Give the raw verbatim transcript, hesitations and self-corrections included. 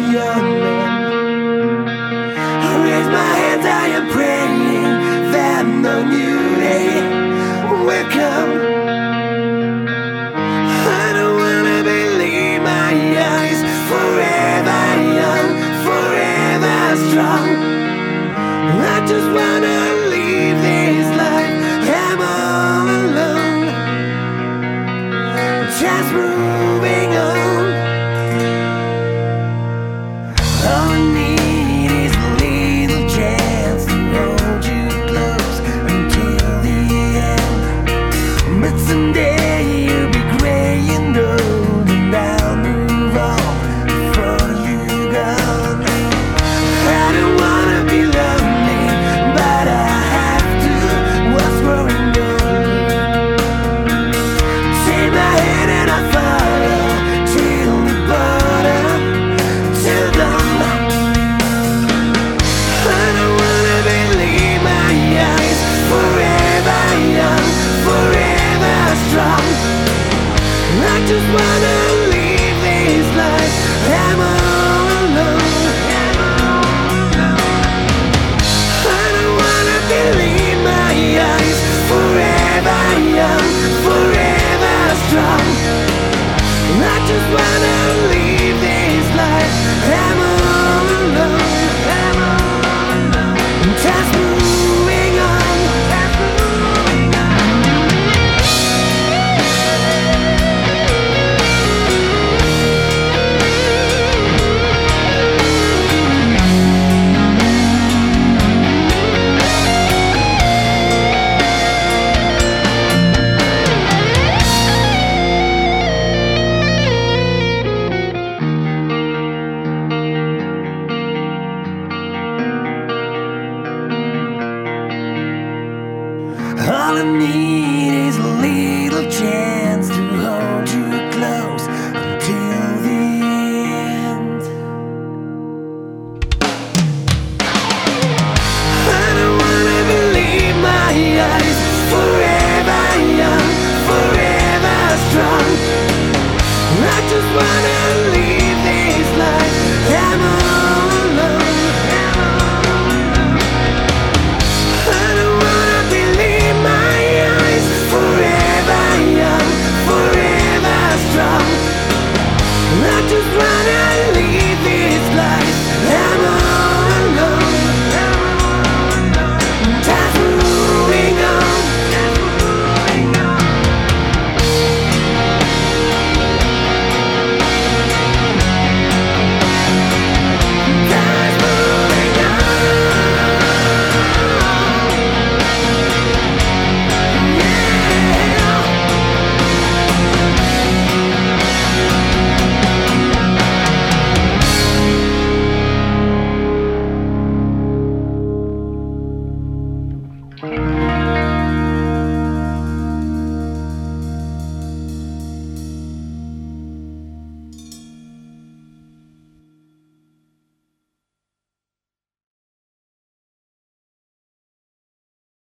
young man. I raise my hands, I am praying that the new day will come. I don't wanna believe my eyes, forever young, forever strong. I just wanna leave this life, I'm all alone, just moving on. All I need is a little chance to hold you close until the end. But someday you'll be gray and old, and I'll move on before you're gone. I don't wanna be lonely, but I have to. What's growing old? Take my hand and I follow till the bottom, till dawn. I don't wanna believe my eyes, forever young, forever strong. I just wanna leave this life, I'm all alone. I don't wanna believe my eyes, forever young, forever strong. I just wanna leave this life, I'm all alone. I'm all alone. Just moving on, just moving on. All I need is a little chance to hold you close until the end. I don't wanna believe my eyes, forever young, forever strong. I just wanna